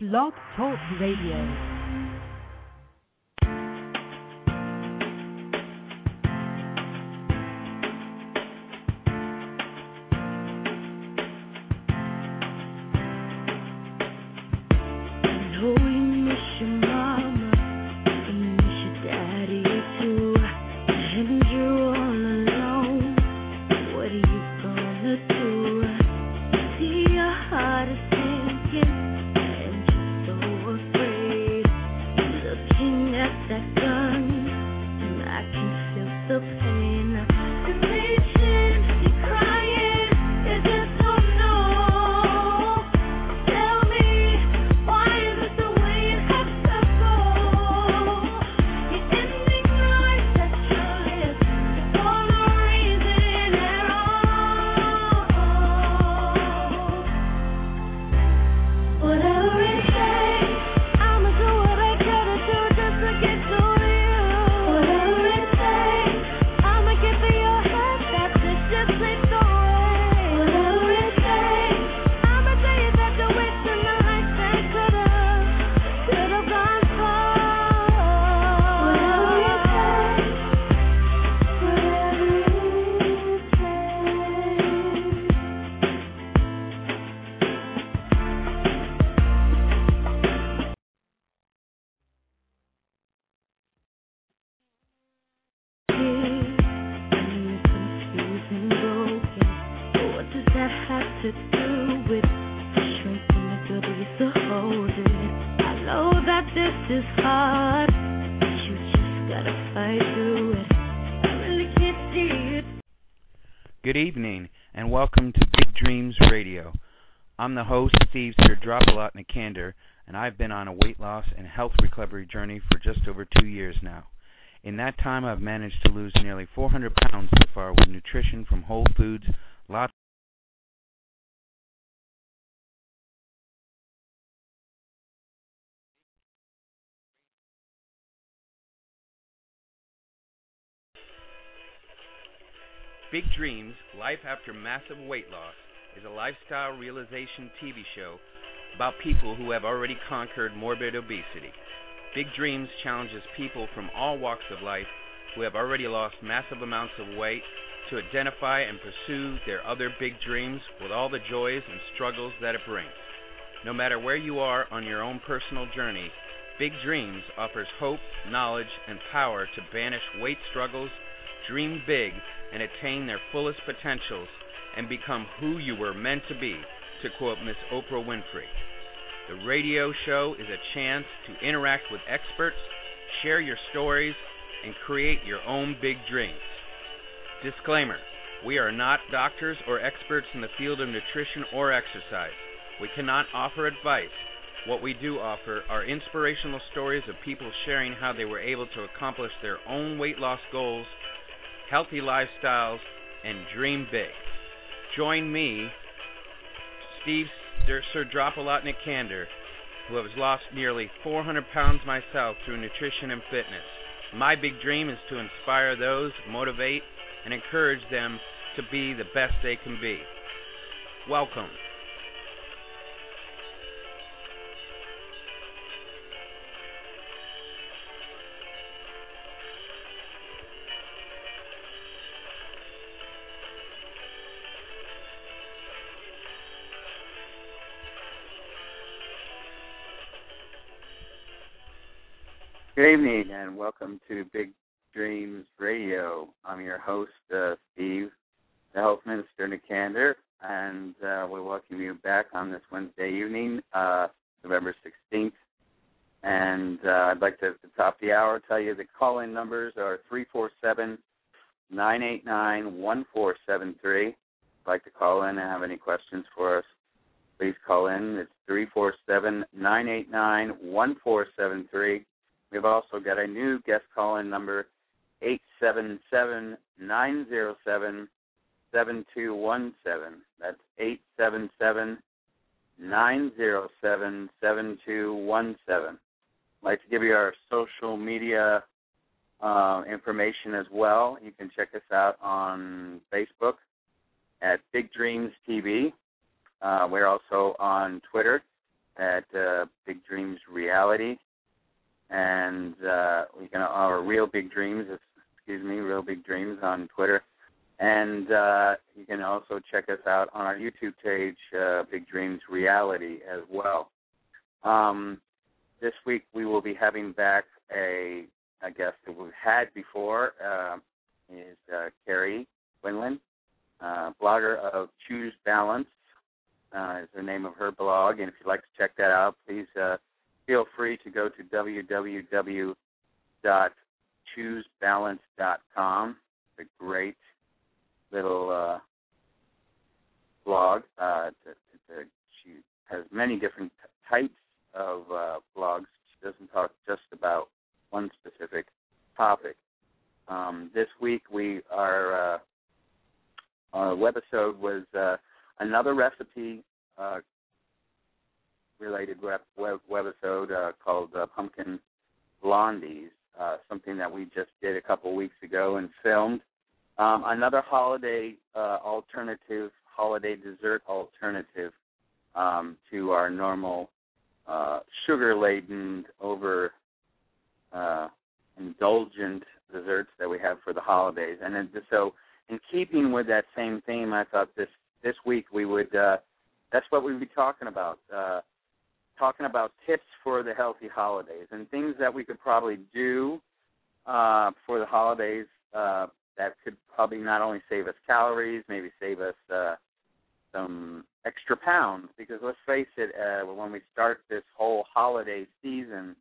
Blog Talk Radio. Good evening, and welcome to Big Dreams Radio. I'm the host, Steve Serdropalot-Nikander, and I've been on a weight loss and health recovery journey for just over 2 years now. In that time, I've managed to lose nearly 400 pounds so far with nutrition from whole foods, lots Big Dreams, Life After Massive Weight Loss, is a lifestyle realization TV show about people who have already conquered morbid obesity. Big Dreams challenges people from all walks of life who have already lost massive amounts of weight to identify and pursue their other big dreams with all the joys and struggles that it brings. No matter where you are on your own personal journey, Big Dreams offers hope, knowledge, and power to banish weight struggles, dream big, and attain their fullest potentials and become who you were meant to be, to quote Miss Oprah Winfrey. The radio show is a chance to interact with experts, share your stories, and create your own big dreams. Disclaimer: we are not doctors or experts in the field of nutrition or exercise. We cannot offer advice. What we do offer are inspirational stories of people sharing how they were able to accomplish their own weight loss goals, healthy lifestyles, and dream big. Join me, Steve Serdropalot-Nikander, who has lost nearly 400 pounds myself through nutrition and fitness. My big dream is to inspire those, motivate, and encourage them to be the best they can be. Welcome. Good evening, and welcome to Big Dreams Radio. I'm your host, Steve, the Health Minister Nikander, and we welcome you back on this Wednesday evening, November 16th. And I'd like to, at the top of the hour, tell you the call-in numbers are 347-989-1473. If you'd like to call in and have any questions for us, please call in. It's 347-989-1473. We've also got a new guest call-in number, 877-907-7217. That's 877-907-7217. I'd like to give you our social media information as well. You can check us out on Facebook at Big Dreams TV. We're also on Twitter at Big Dreams Reality, and our Real Big Dreams, Real Big Dreams on Twitter. And you can also check us out on our YouTube page, Big Dreams Reality, as well. This week we will be having back a guest that we've had before. Is Carrie Quinlan, blogger of Choose Balance, is the name of her blog. And if you'd like to check that out, please feel free to go to www.choosebalance.com. It's a great little blog. She has many different types of blogs. She doesn't talk just about one specific topic. This week our webisode was another recipe related webisode called Pumpkin Blondies, something that we just did a couple weeks ago and filmed. Another holiday dessert alternative to our normal sugar-laden, indulgent desserts that we have for the holidays. And then, so in keeping with that same theme, I thought this week we would, that's what we'd be talking about tips for the healthy holidays and things that we could probably do for the holidays that could probably not only save us calories, maybe save us some extra pounds, because let's face it, when we start this whole holiday season,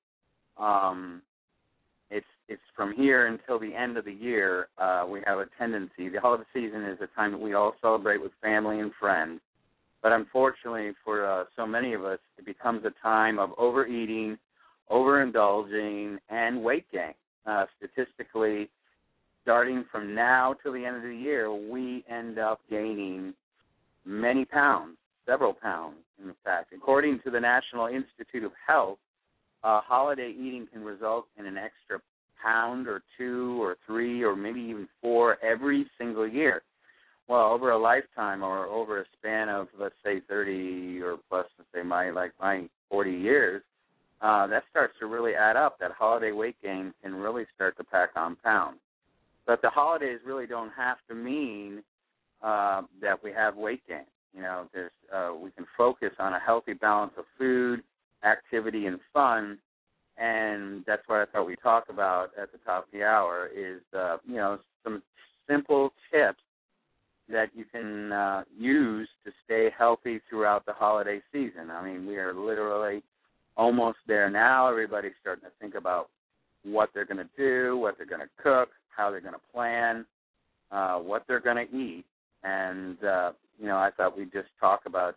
it's from here until the end of the year, we have a tendency. The holiday season is a time that we all celebrate with family and friends. But unfortunately for so many of us, it becomes a time of overeating, overindulging, and weight gain. Statistically, starting from now till the end of the year, we end up gaining many pounds, several pounds, in fact. According to the National Institute of Health, holiday eating can result in an extra pound or 2 or 3 or maybe even 4 every single year. Well, over a lifetime or over a span of, let's say, 30 or plus, let's say my 40 years, that starts to really add up. That holiday weight gain can really start to pack on pounds. But the holidays really don't have to mean that we have weight gain. You know, we can focus on a healthy balance of food, activity, and fun, and that's what I thought we'd talk about at the top of the hour is, some simple tips that you can use to stay healthy throughout the holiday season. I mean, we are literally almost there now. Everybody's starting to think about what they're going to do, what they're going to cook, how they're going to plan, what they're going to eat. And, I thought we'd just talk about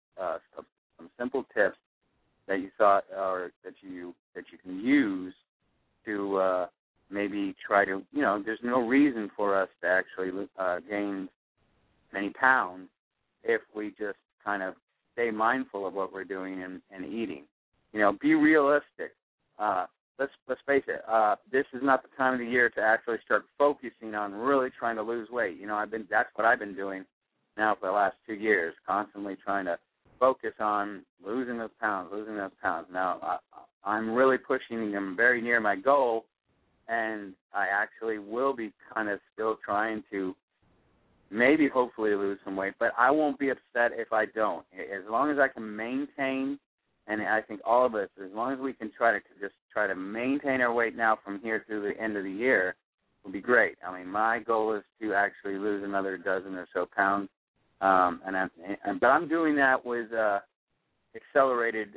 some simple tips that you thought or that you can use to maybe try to, there's no reason for us to actually gain many pounds if we just kind of stay mindful of what we're doing and eating. Be realistic. Let's face it. This is not the time of the year to actually start focusing on really trying to lose weight. That's what I've been doing now for the last 2 years, constantly trying to focus on losing those pounds. Now, I'm really pushing them very near my goal, and I actually will be kind of still trying to maybe hopefully lose some weight, but I won't be upset if I don't. As long as I can maintain, and I think all of us, as long as we can try to maintain our weight now from here through the end of the year, will be great. I mean, my goal is to actually lose another dozen or so pounds, but I'm doing that with accelerated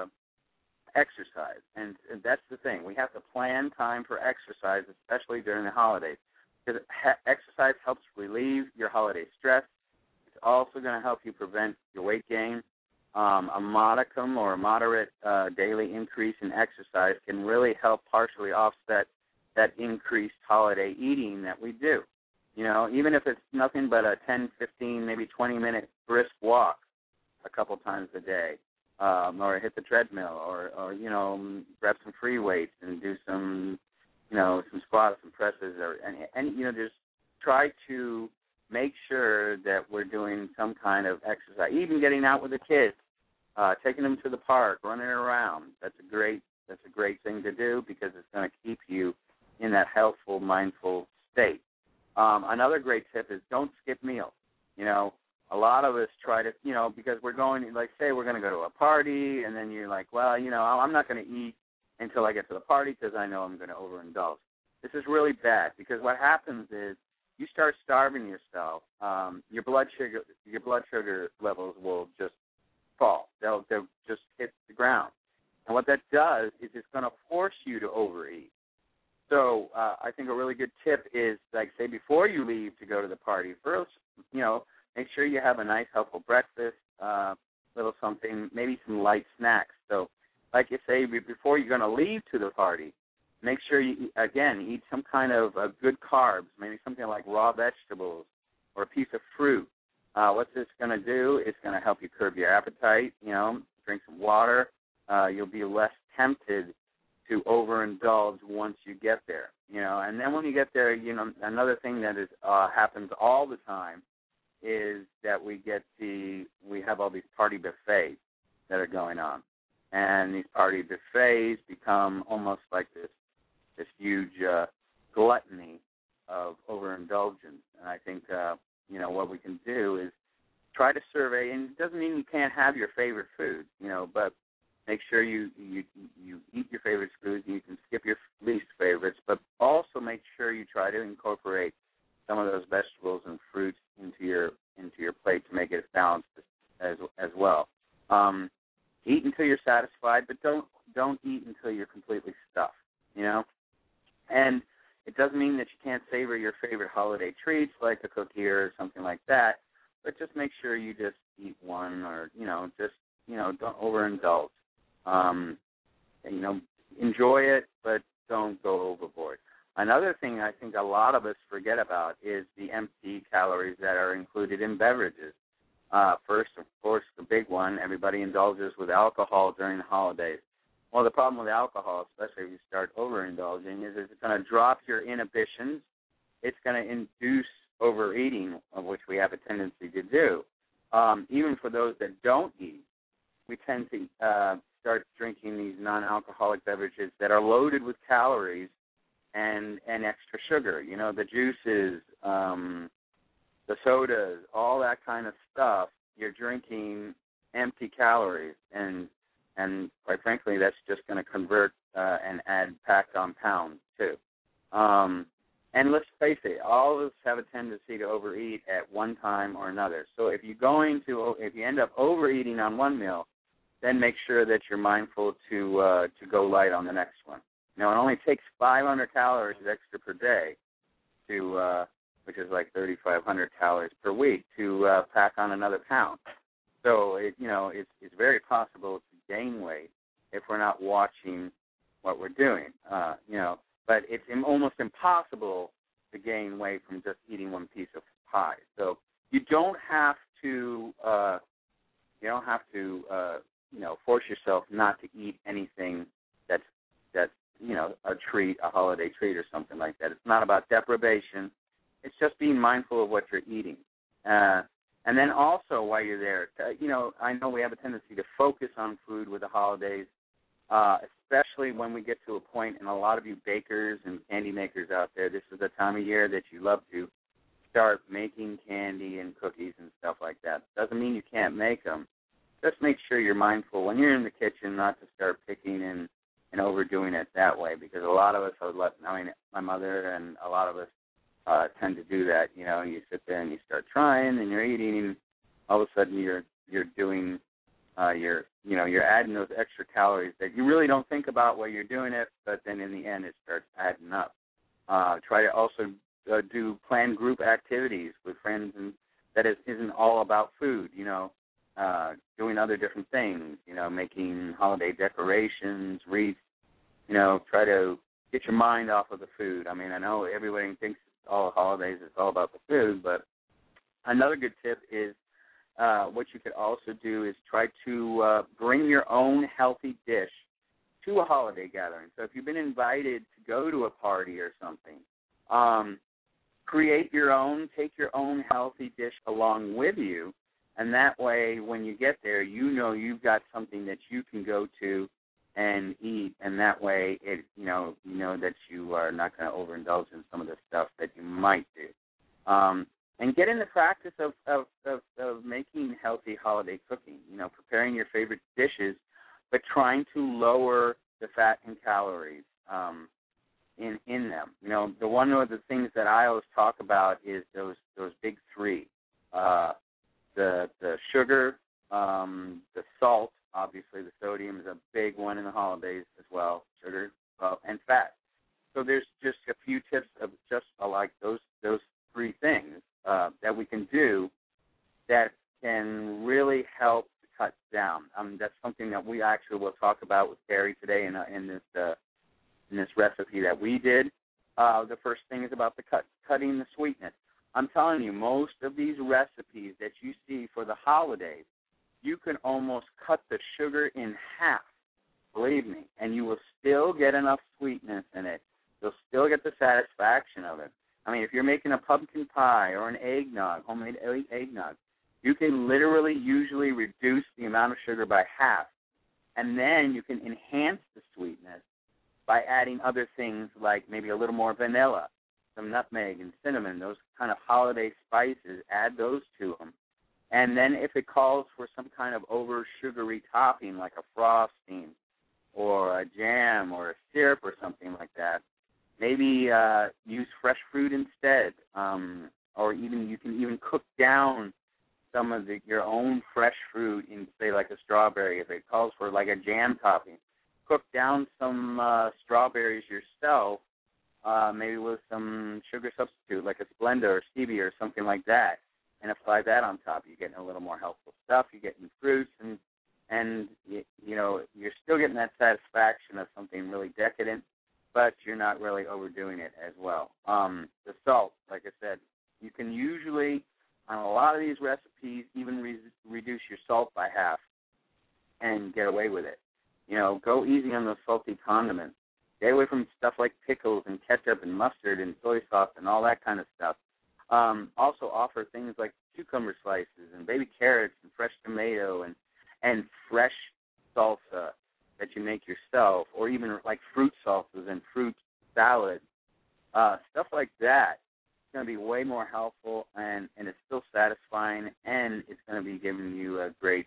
exercise, and that's the thing. We have to plan time for exercise, especially during the holidays, because exercise helps relieve your holiday stress. It's also going to help you prevent your weight gain. A modicum or a moderate daily increase in exercise can really help partially offset that increased holiday eating that we do. Even if it's nothing but a 10, 15, maybe 20-minute brisk walk a couple times a day, or hit the treadmill, or grab some free weights and do some squats and presses, and just try to make sure that we're doing some kind of exercise, even getting out with the kids. taking them to the park, running around. That's a great thing to do because it's going to keep you in that healthful, mindful state. Another great tip is don't skip meals. You know, a lot of us try to, you know, because we're going, like, say we're going to go to a party, and then you're like, well, you know, I'm not going to eat until I get to the party because I know I'm going to overindulge. This is really bad because what happens is you start starving yourself. Your blood sugar levels will just fall. They'll just hit the ground. And what that does is it's going to force you to overeat. So I think a really good tip is, like, say before you leave to go to the party, first, you know, make sure you have a nice, healthful breakfast, little something, maybe some light snacks. So, like you say, before you're going to leave to the party, make sure you, again, eat some kind of good carbs, maybe something like raw vegetables or a piece of fruit. What's this going to do? It's going to help you curb your appetite, you know, drink some water. You'll be less tempted to overindulge once you get there, you know. And then when you get there, you know, another thing that is happens all the time is that we have all these party buffets that are going on, and these party buffets become almost like this huge gluttony of overindulgence. And I think you know, what we can do is try to survey, and it doesn't mean you can't have your favorite food, you know, but make sure you eat your favorite foods, and you can skip your least favorites, but also make sure you try to incorporate some of those vegetables and fruits into your plate to make it balanced as well. Eat until you're satisfied, but don't eat until you're completely stuffed, you know. And it doesn't mean that you can't savor your favorite holiday treats like a cookie or something like that, but just make sure you just eat one, or, you know, just, you know, don't overindulge. You know, enjoy it, but don't go overboard. Another thing I think a lot of us forget about is the empty calories that are included in beverages. First, of course, the big one, everybody indulges with alcohol during the holidays. Well, the problem with alcohol, especially if you start overindulging, is it's going to drop your inhibitions. It's going to induce overeating, of which we have a tendency to do. Even for those that don't eat, we tend to start drinking these non-alcoholic beverages that are loaded with calories and extra sugar. You know, the juices, the sodas, all that kind of stuff. You're drinking empty calories, and quite frankly, that's just going to convert and add packed on pounds too. And let's face it, all of us have a tendency to overeat at one time or another. So if you end up overeating on one meal, then make sure that you're mindful to go light on the next one. Now, it only takes 500 calories extra per day which is like 3,500 calories per week, to pack on another pound. So it's very possible to gain weight if we're not watching what we're doing. But it's almost impossible to gain weight from just eating one piece of pie. So you don't have to force yourself not to eat anything that's a treat, a holiday treat or something like that. It's not about deprivation. It's just being mindful of what you're eating. And then also while you're there, I know we have a tendency to focus on food with the holidays, especially when we get to a point, and a lot of you bakers and candy makers out there, this is the time of year that you love to start making candy and cookies and stuff like that. Doesn't mean you can't make them. Just make sure you're mindful when you're in the kitchen not to start picking and overdoing it that way, because a lot of us my mother and a lot of us tend to do that. You sit there and you start trying and you're eating, and all of a sudden you're doing you're adding those extra calories that you really don't think about while you're doing it, but then in the end it starts adding up. Try to also do planned group activities with friends, and that isn't all about food. Doing other different things. Making holiday decorations, wreaths. Try to get your mind off of the food. I know everybody thinks all the holidays it's all about the food, but another good tip is what you could also do is try to bring your own healthy dish to a holiday gathering. So if you've been invited to go to a party or something, take your own healthy dish along with you, And that way, when you get there, you know you've got something that you can go to and eat, and that way, you know that you are not going to overindulge in some of the stuff that you might do. And get in the practice of making healthy holiday cooking. You know, preparing your favorite dishes, but trying to lower the fat and calories in them. You know, one of the things that I always talk about is those big three: the sugar, the salt. Obviously, the sodium is a big one in the holidays as well. Sugar, and fat. So there's just a few tips of just like those three things that we can do that can really help to cut down. That's something that we actually will talk about with Carrie today in this recipe that we did. The first thing is about the cutting the sweetness. I'm telling you, most of these recipes that you see for the holidays, you can almost cut the sugar in half, believe me, and you will still get enough sweetness in it. You'll still get the satisfaction of it. I mean, if you're making a pumpkin pie or an eggnog, homemade eggnog, you can literally usually reduce the amount of sugar by half, and then you can enhance the sweetness by adding other things like maybe a little more vanilla, some nutmeg and cinnamon, those kind of holiday spices, add those to them. And then if it calls for some kind of over-sugary topping like a frosting or a jam or a syrup or something like that, maybe use fresh fruit instead, or even you can even cook down some of your own fresh fruit in, say, like a strawberry. If it calls for like a jam topping, cook down some strawberries yourself, maybe with some sugar substitute like a Splenda or stevia or something like that, and apply that on top. You're getting a little more healthful stuff. You're getting fruits, and you know you're still getting that satisfaction of something really decadent, but you're not really overdoing it as well. The salt, like I said, you can usually, on a lot of these recipes, even reduce your salt by half and get away with it. You know, go easy on those salty condiments. Stay away from stuff like pickles and ketchup and mustard and soy sauce and all that kind of stuff. Also offer things like cucumber slices and baby carrots and fresh tomato and fresh salsa that you make yourself, or even like fruit salsas and fruit salad, stuff like that. It's going to be way more helpful, and it's still satisfying, and it's going to be giving you a great,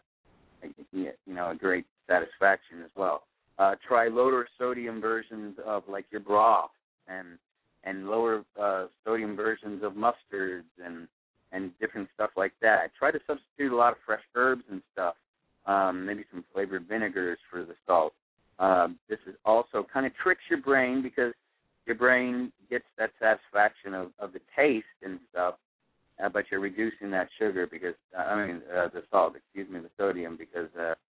a great satisfaction as well. Try lower sodium versions of like your broth and lower sodium versions of mustards and different stuff like that. Try to substitute a lot of fresh herbs and stuff. Maybe some flavored vinegars for the salt. This is also kind of tricks your brain because your brain gets that satisfaction of the taste and stuff, but you're reducing that sugar because, the salt, the sodium, because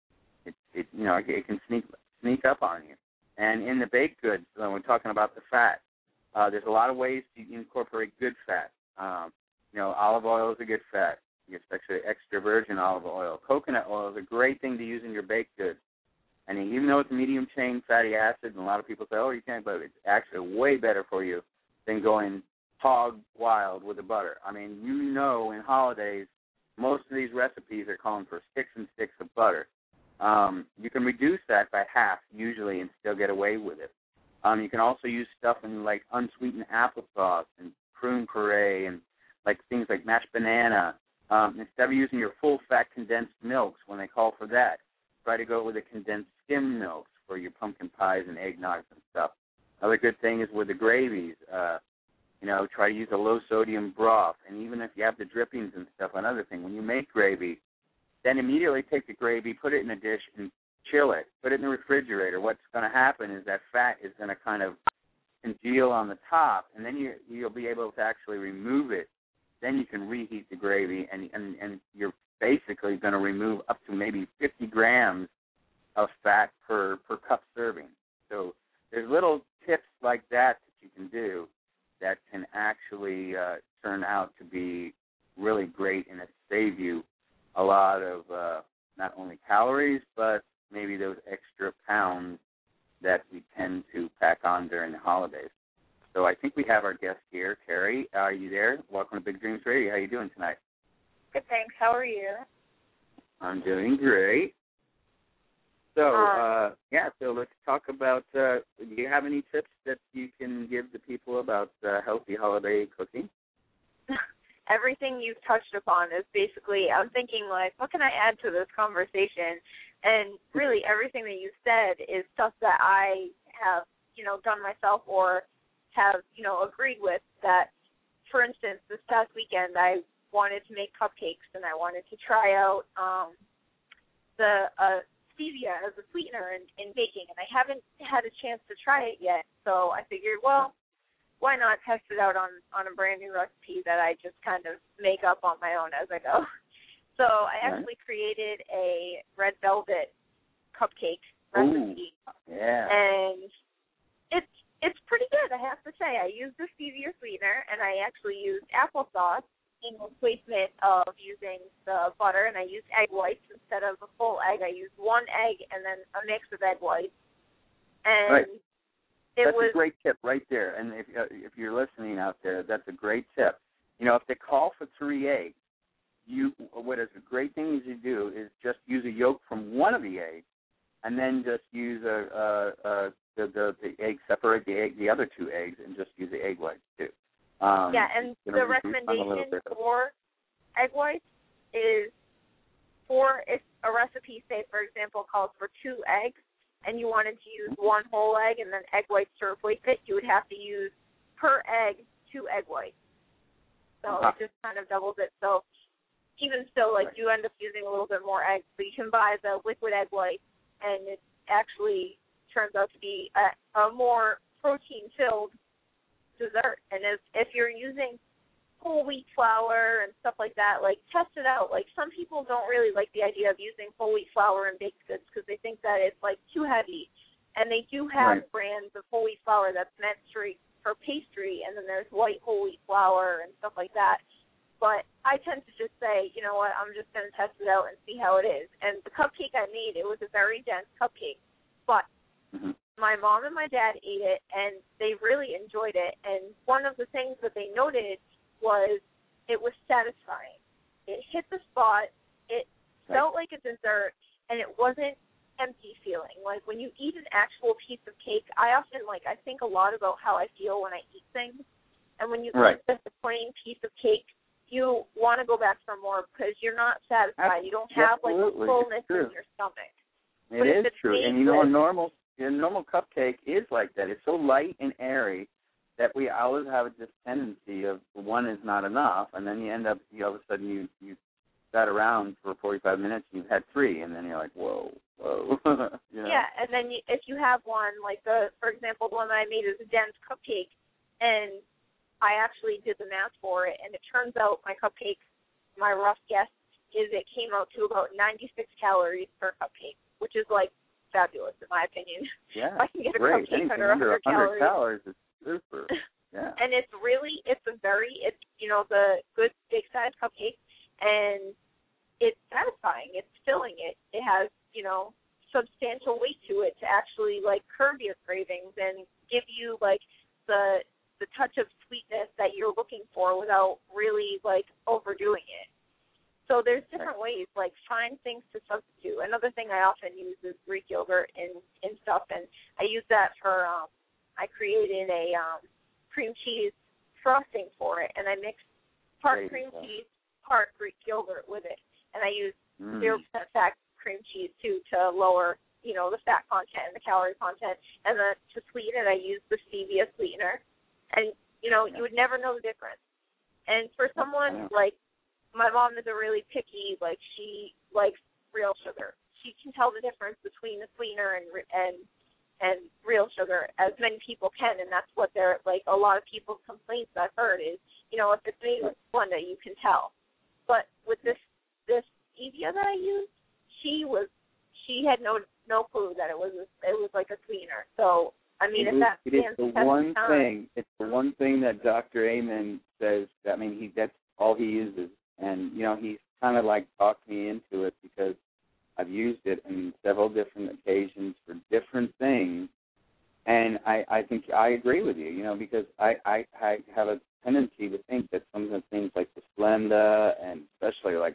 it can sneak up on you. And in the baked goods, when we're talking about the fat, there's a lot of ways to incorporate good fat. Olive oil is a good fat, especially extra virgin olive oil. Coconut oil is a great thing to use in your baked goods. And even though it's a medium-chain fatty acid, and a lot of people say, oh, you can't, but it's actually way better for you than going hog wild with the butter. I mean, in holidays, most of these recipes are calling for sticks and sticks of butter. You can reduce that by half usually and still get away with it. You can also use stuff in like unsweetened applesauce and prune puree and like things like mashed banana. Instead of using your full-fat condensed milks when they call for that, try to go with the condensed skim milks for your pumpkin pies and eggnogs and stuff. Another good thing is with the gravies, try to use a low-sodium broth. And even if you have the drippings and stuff, another thing, when you make gravy, then immediately take the gravy, put it in a dish, and chill it. Put it in the refrigerator. What's going to happen is that fat is going to kind of congeal on the top, and then you'll be able to actually remove it. Then you can reheat the gravy, and you're basically going to remove up to maybe 50 grams of fat per cup serving. So there's little tips like that you can do that can actually turn out to be really great, and it save you a lot of not only calories, but maybe those extra pounds that we tend to pack on during the holidays. So I think we have our guest here, Carrie. Are you there? Welcome to Big Dreams Radio. How are you doing tonight? Good, thanks. How are you? I'm doing great. So, so let's talk about, do you have any tips that you can give the people about healthy holiday cooking? Everything you've touched upon is basically, I'm thinking, like, what can I add to this conversation? And really everything that you said is stuff that I have, done myself or have, agreed with. That, for instance, this past weekend I wanted to make cupcakes and I wanted to try out the stevia as a sweetener in baking, and I haven't had a chance to try it yet. So I figured, well, why not test it out on a brand new recipe that I just kind of make up on my own as I go. So I actually created a red velvet cupcake recipe. Ooh, yeah. And it's pretty good, I have to say. I used the stevia sweetener, and I actually used applesauce in replacement of using the butter, and I used egg whites instead of a full egg. I used one egg and then a mix of egg whites. And right. That's a great tip right there. And if you're listening out there, that's a great tip. If they call for 3 eggs, what is a great thing to do is just use a yolk from one of the eggs, and then just use the egg, separate the other 2 eggs, and just use the egg whites too. And the recommendation for egg whites is if a recipe, say, for example, calls for 2 eggs and you wanted to use 1 whole egg and then egg whites to replace it, you would have to use per egg 2 egg whites. So it just kind of doubles it. So even still, you end up using a little bit more eggs, but you can buy the liquid egg whites, and it actually turns out to be a more protein-filled dessert. And if you're using whole wheat flour and stuff like that, test it out. Some people don't really like the idea of using whole wheat flour in baked goods because they think that it's too heavy. And they do have brands of whole wheat flour that's meant for pastry, and then there's white whole wheat flour and stuff like that. But I tend to just say, you know what, I'm just going to test it out and see how it is. And the cupcake I made, it was a very dense cupcake, but my mom and my dad ate it, and they really enjoyed it. And one of the things that they noted was it was satisfying. It hit the spot. It felt like a dessert, and it wasn't empty feeling. When you eat an actual piece of cake, I often, I think a lot about how I feel when I eat things. And when you eat just a plain piece of cake, you want to go back for more because you're not satisfied. You don't have, a fullness in your stomach. It is true. And, a normal cupcake is like that. It's so light and airy that we always have this tendency of one is not enough, and then you end up, all of a sudden you sat around for 45 minutes and you've had 3, and then you're like, whoa. Yeah, and then if you have one, for example, the one that I made is a dense cupcake, and I actually did the math for it, and it turns out my cupcake, my rough guess is it came out to about 96 calories per cupcake, which is, fabulous in my opinion. Yeah, I can get a great. cupcake Anything under 100 calories is super. Yeah. And it's the good big-sized cupcake, and it's satisfying. It's filling it. It has, substantial weight to it to actually, curb your cravings and give you, the touch of sweetness that you're looking for without really, overdoing it. So there's different ways, find things to substitute. Another thing I often use is Greek yogurt in stuff, and I use that for, I created a cream cheese frosting for it, and I mixed part cream cheese, part Greek yogurt with it. And I used 0% fat cream cheese, too, to lower, the fat content and the calorie content. And then to sweeten it, I used the stevia sweetener. And, you would never know the difference. And for someone my mom is a really picky, she likes real sugar. She can tell the difference between the sweetener and real sugar, as many people can, and that's what they're, a lot of people's complaints I've heard is, if it's made with Splenda, you can tell. But with this stevia that I used, she had no clue that it was like a sweetener. So, I mean, it's the one thing that Dr. Amen says. I mean, that's all he uses, and he's kind of talked me into it because I've used it on several different occasions for different things, and I think I agree with you. Because I have a tendency to think that some of the things like the Splenda and especially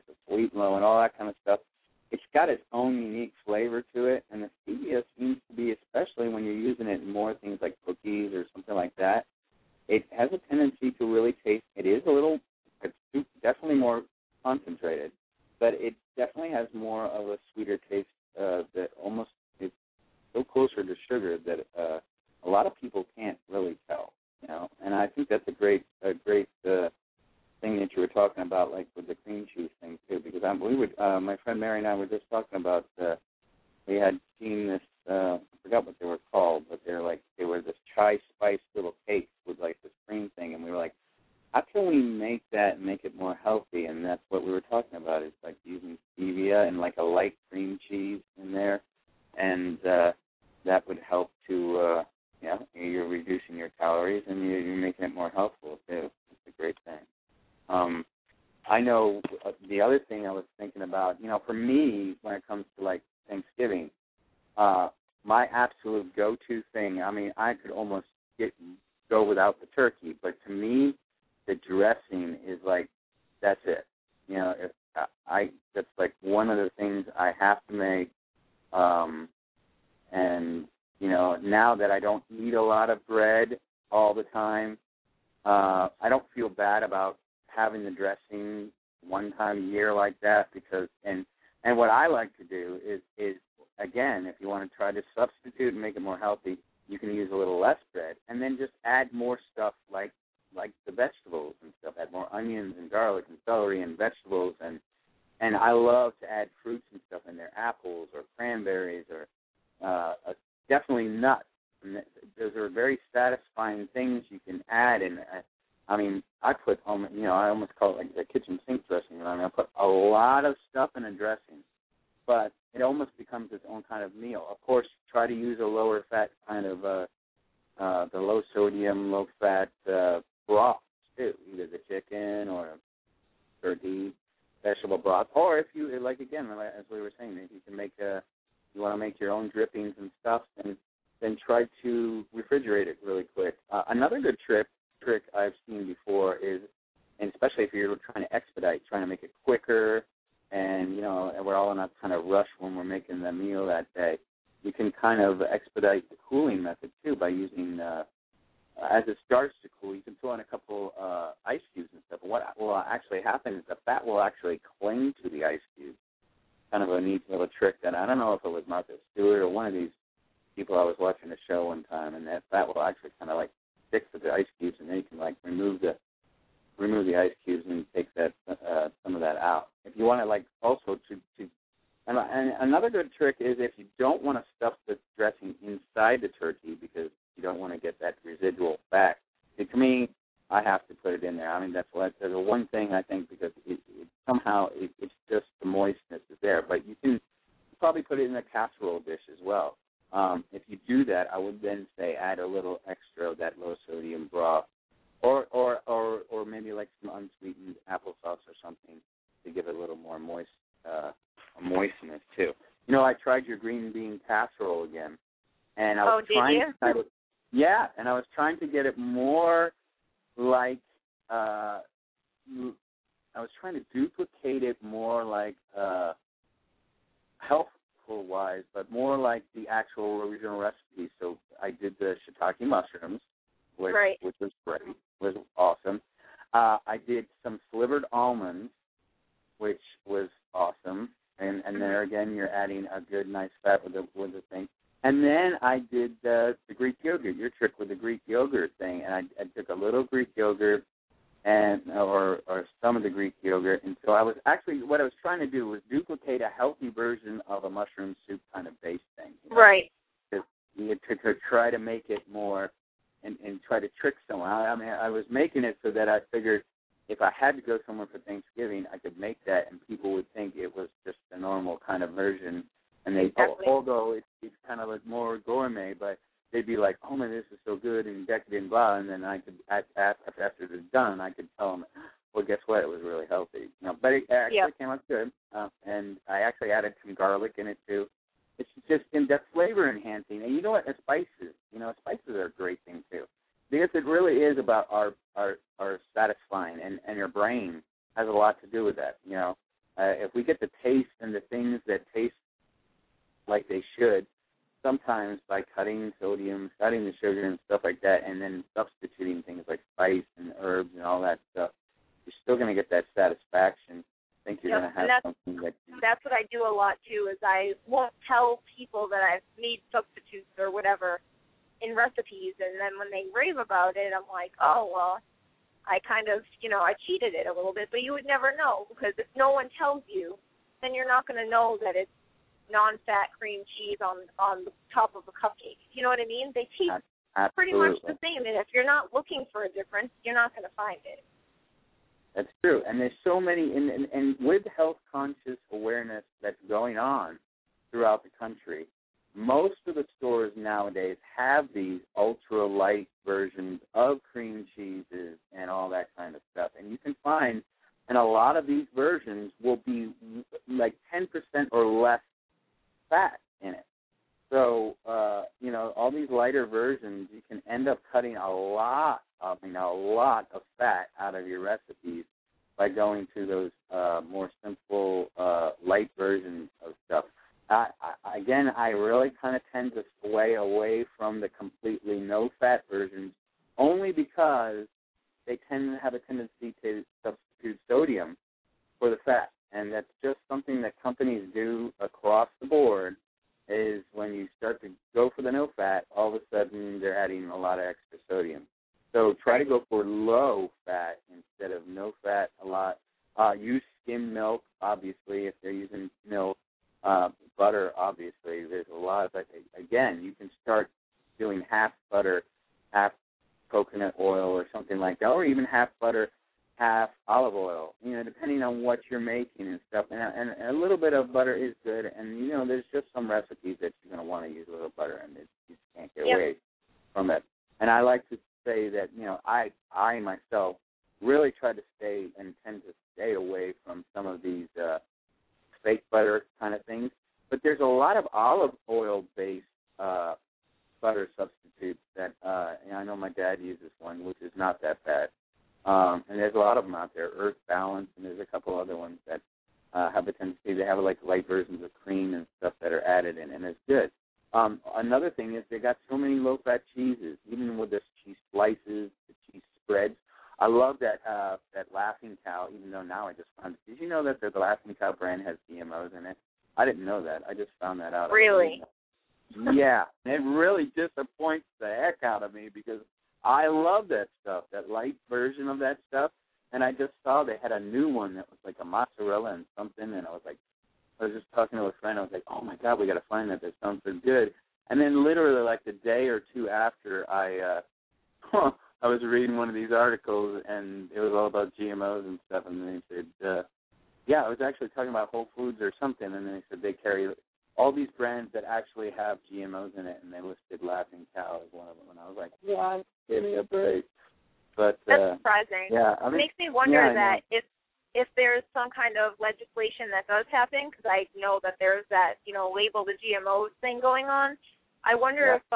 and all that kind of stuff. It's got its own unique flavor to it, and the stevia seems to be, especially when you're using it in more things like cookies or something like that, it has a tendency to really taste, it's definitely more concentrated, but it definitely has more of a sweeter taste that almost is so closer to sugar that a lot of people can't really tell, and I think that's a great thing that you were talking about, like with the cream cheese thing too, because my friend Mary and I were just talking about, we had seen this, I forgot what they were called, but they were this chai spice little cakes with like this cream thing, and we were like, how can we make that and make it more healthy? And that's what we were talking about, is like using stevia and like a light cream cheese in there, and that would help to, you're reducing your calories and you're making it more healthful too. It's a great thing. I know the other thing I was thinking about, for me, when it comes to like Thanksgiving, my absolute go-to thing, I could almost go without the turkey, but to me, the dressing is like, that's it. That's like one of the things I have to make. And, now that I don't eat a lot of bread all the time, I don't feel bad about having the dressing one time a year like that, because and what I like to do is again, if you want to try to substitute and make it more healthy, you can use a little less bread and then just add more stuff like the vegetables and stuff. Add more onions and garlic and celery and vegetables, and I love to add fruits and stuff in there, apples or cranberries or definitely nuts. And those are very satisfying things you can add, and I put, I almost call it like the kitchen sink dressing. I put a lot of stuff in a dressing, but it almost becomes its own kind of meal. Of course, try to use a lower fat kind of, the low sodium, low fat broth too, either the chicken or turkey, vegetable broth, or if you like, again, as we were saying, if you can you want to make your own drippings and stuff, then try to refrigerate it really quick. Another good trick I've seen before is, and especially if you're trying to expedite, trying to make it quicker, and we're all in a kind of rush when we're making the meal that day, you can kind of expedite the cooling method too by using, as it starts to cool, you can throw in a couple ice cubes and stuff. What will actually happen is the fat will actually cling to the ice cubes. Kind of a neat little trick that I don't know if it was Martha Stewart or one of these people I was watching a show one time, and that fat will actually kind of like stick to the ice cubes, and then you can like remove the ice cubes and take that some of that out. If you want to like also and another good trick is if you don't want to stuff the dressing inside the turkey because you don't want to get that residual fat. To me, I have to put it in there. That's the one thing I think, because it's just the moistness is there. But you can probably put it in a casserole dish as well. If you do that, I would then say add a little extra of that low sodium broth, or maybe like some unsweetened applesauce or something to give it a little more moistness too. I tried your green bean casserole again, and I was trying to get it more like I was trying to duplicate it more like healthful-wise, but more like the actual original recipe. So I did the shiitake mushrooms, which was great, was awesome. I did some slivered almonds, which was awesome. And there again, you're adding a good, nice fat with the thing. And then I did the Greek yogurt, your trick with the Greek yogurt thing. And I took a little Greek yogurt or some of the Greek yogurt. And so what I was trying to do was duplicate a healthy version of a mushroom soup kind of base thing. Right. To try to make it more and try to trick someone. I was making it so that I figured if I had to go somewhere for Thanksgiving, I could make that and people would think it was just a normal kind of version. And although it's kind of like more gourmet, but they'd be like, oh man, this is so good and decadent, blah. And then I could, after it's done, I could tell them, well, guess what? It was really healthy. But it actually came out good. And I actually added some garlic in it too. It's just that's flavor enhancing. And you know what? The spices. Spices are a great thing too, because it really is about our satisfying, and your brain has a lot to do with that. if we get the taste and the things that taste like they should, sometimes by cutting sodium, cutting the sugar and stuff like that, and then substituting things like spice and herbs and all that stuff, you're still going to get that satisfaction. I think you're going to have something that... That's what I do a lot, too, is I won't tell people that I've made substitutes or whatever in recipes, and then when they rave about it, I'm like, oh, well, I kind of, I cheated it a little bit, but you would never know, because if no one tells you, then you're not going to know that it's non-fat cream cheese on the top of a cupcake. You know what I mean? They taste pretty much the same, and if you're not looking for a difference, you're not going to find it. That's true, and there's so many, and with health-conscious awareness that's going on throughout the country, most of the stores nowadays have these ultra-light versions of cream cheeses and all that kind of stuff, and you can find, and a lot of these versions will be like 10% or less fat in it. So, all these lighter versions, you can end up cutting a lot of fat out of your recipes by going to those more simple, light versions of stuff. I really kind of tend to sway away from the completely no-fat versions, only because they tend to have a tendency to substitute sodium for the fat. And that's just something that companies do across the board, is when you start to go for the no-fat, all of a sudden they're adding a lot of extra sodium. So try to go for low-fat instead of no-fat a lot. Use skim milk, obviously, if they're using milk. Butter, obviously. There's a lot of, again, you can start doing half butter, half coconut oil or something like that, or even half butter, half olive oil, depending on what you're making and stuff. And a little bit of butter is good. And, there's just some recipes that you're going to want to use a little butter, and you can't get away from it. And I like to say that, I myself really try to stay and tend to stay away from some of these fake butter kind of things. But there's a lot of olive oil-based butter substitutes that, I know my dad uses one, which is not that bad. And there's a lot of them out there, Earth Balance, and there's a couple other ones that have a tendency to have like light versions of cream and stuff that are added in, and it's good. Another thing is they got so many low-fat cheeses, even with the cheese slices, the cheese spreads. I love that Laughing Cow, even though now I just found it. Did you know that the Laughing Cow brand has GMOs in it? I didn't know that. I just found that out. Really? Yeah. It really disappoints the heck out of me because I love that stuff, that light version of that stuff. And I just saw they had a new one that was like a mozzarella and something, and I was just talking to a friend. I was like, oh, my God, we got to find that. That sounds so good. And then literally like the day or two after, I was reading one of these articles, and it was all about GMOs and stuff, and they said, I was actually talking about Whole Foods or something, and they said they carry all these brands that actually have GMOs in it, and they listed Laughing Cow as one of them. And I was like, what? Give me a break. But that's surprising. Yeah, it makes me wonder that if there's some kind of legislation that does happen, because I know that there's that, label the GMOs thing going on, I wonder if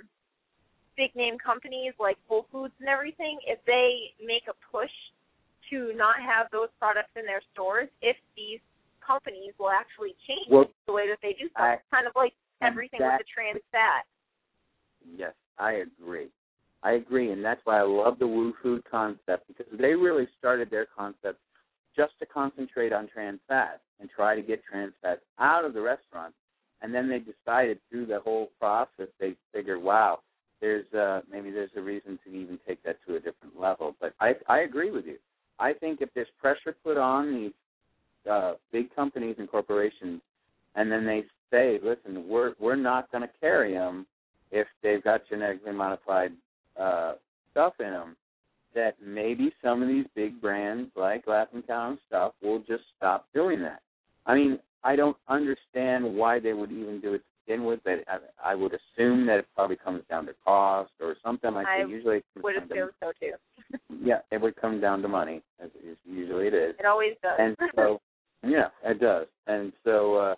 big-name companies like Whole Foods and everything, if they make a push to not have those products in their stores, if these companies will actually change the way that they do stuff. Kind of like everything with the trans fat. Yes, I agree, and that's why I love the Woo Food concept, because they really started their concept just to concentrate on trans fats and try to get trans fats out of the restaurants. And then they decided through the whole process, they figured, wow, maybe there's a reason to even take that to a different level. But I agree with you. I think if there's pressure put on these big companies and corporations, and then they say, listen, we're not going to carry them if they've got genetically modified stuff in them, that maybe some of these big brands like Laughing Cow and stuff will just stop doing that. I mean, I don't understand why they would even do it to begin with, but I would assume that it probably comes down to cost or something like that. Usually I would assume so, too. Yeah, it would come down to money, as usually it is. It always does. And so, yeah, it does. And so,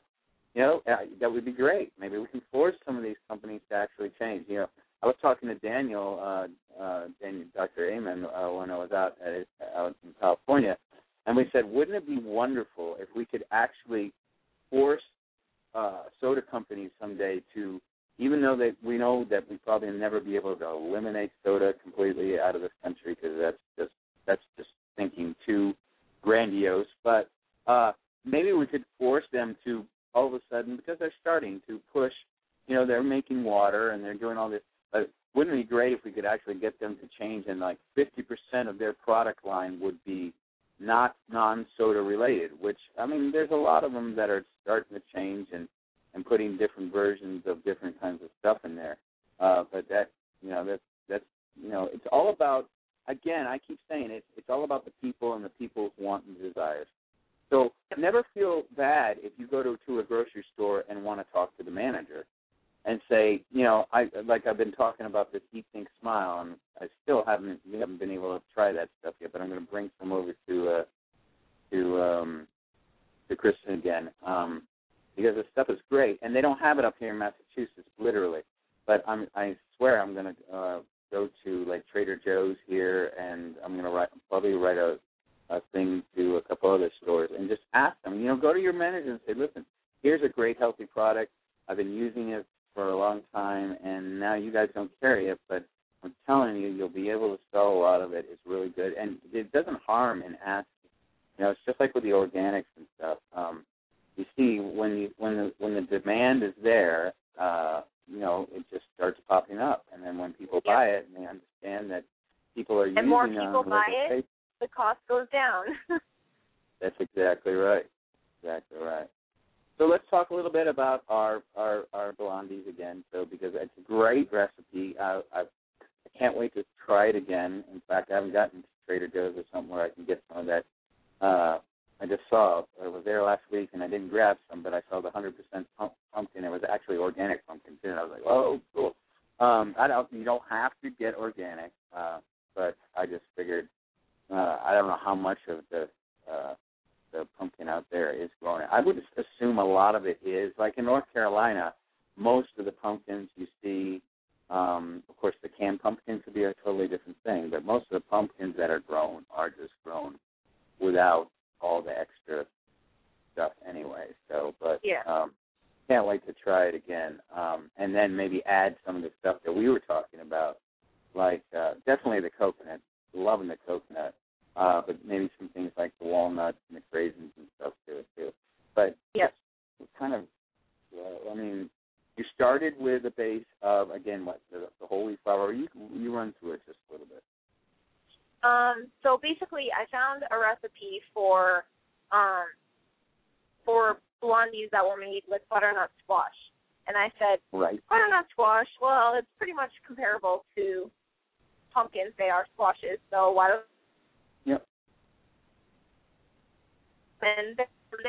that would be great. Maybe we can force some of these companies to actually change. I was talking to Daniel, Dr. Amen, when I was out in California, And we said, wouldn't it be wonderful if we could actually force soda companies someday to, even though that we know that we probably never be able to eliminate soda completely out of this country, because that's just thinking too grandiose, but maybe we could force them to all of a sudden, because they're starting to push, they're making water and they're doing all this, but wouldn't it be great if we could actually get them to change, and like 50% of their product line would be not non-soda related, which, I mean, there's a lot of them that are starting to change and putting different versions of different kinds of stuff in there. But that's it's all about, again, I keep saying it, it's all about the people and the people's wants and desires. So never feel bad if you go to a grocery store and want to talk to the manager and say, I've been talking about this Eat, Think, Smile, and we haven't been able to try that stuff yet, but I'm going to bring some over to Kristen again, because the stuff is great, and they don't have it up here in Massachusetts, literally. But I swear I'm going to go to like Trader Joe's here, and I'm going to probably write a thing to a couple other stores and just ask them. Go to your manager and say, listen, here's a great healthy product. I've been using it for a long time, and now you guys don't carry it, but I'm telling you, you'll be able to sell a lot of it. It's really good, and it doesn't harm in asking. It's just like with the organics and stuff. You see, when the demand is there, it just starts popping up, and then when people buy it and they understand that people are using it, and more people buy it, the cost goes down. That's exactly right. Exactly right. So let's talk a little bit about our blondies again. So because it's a great recipe, I can't wait to try it again. In fact, I haven't gotten to Trader Joe's or something where I can get some of that. I just saw, I was there last week and I didn't grab some, but I saw the 100% pumpkin. It was actually organic pumpkin too. And I was like, oh, cool. You don't have to get organic, but I just figured I don't know how much of the pumpkin out there is growing. I would assume a lot of it is. Like in North Carolina, most of the pumpkins you see, of course the canned pumpkin could be a totally different thing, but most of the pumpkins that are grown are just grown without all the extra stuff anyway. So, but can't wait to try it again. And then maybe add some of the stuff that we were talking about, like definitely the coconut. Loving the coconut, but maybe some things like the walnuts and the raisins and stuff too. But kind of, you started with a base of, again, what, the whole wheat flour. You run through it just a little bit. So basically, I found a recipe for blondies that were made with butternut squash, and I said, butternut squash. Well, it's pretty much comparable to pumpkins. They are squashes, so why don't and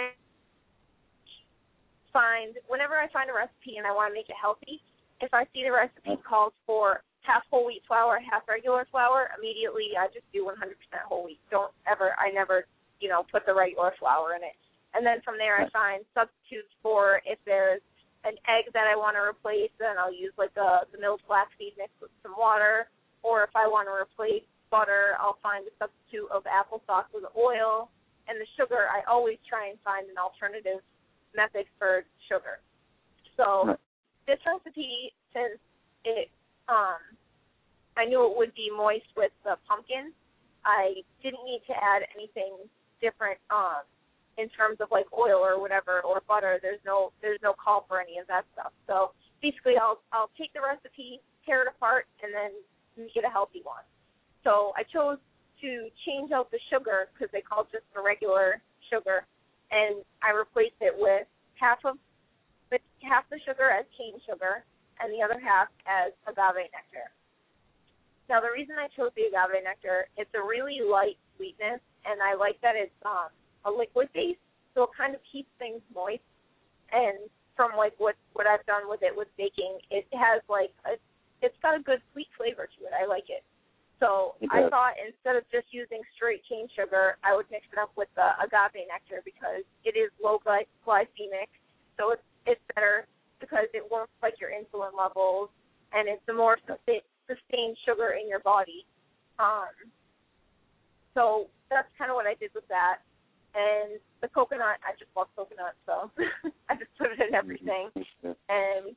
whenever I find a recipe and I want to make it healthy, if I see the recipe calls for half whole wheat flour, half regular flour, immediately I just do 100% whole wheat. I never put the regular flour in it. And then from there I find substitutes for, if there's an egg that I want to replace, then I'll use like the milled flaxseed mixed with some water. Or if I want to replace butter, I'll find a substitute of applesauce with oil. And the sugar, I always try and find an alternative method for sugar. So this recipe, since it, I knew it would be moist with the pumpkin, I didn't need to add anything different in terms of like oil or whatever or butter. There's no call for any of that stuff. So basically, I'll take the recipe, tear it apart, and then get a healthy one. So I chose to change out the sugar because they call it just the regular sugar, and I replaced it with half the sugar as cane sugar and the other half as agave nectar. Now the reason I chose the agave nectar, it's a really light sweetness, and I like that it's a liquid base, so it kind of keeps things moist. And from like what I've done with it with baking, it has like it's got a good sweet flavor to it. I like it. So I thought instead of just using straight cane sugar, I would mix it up with the agave nectar because it is low glycemic. So it's better because it won't spike your insulin levels, and it's a more sustained sugar in your body. So that's kind of what I did with that. And the coconut, I just love coconut, so I just put it in everything. And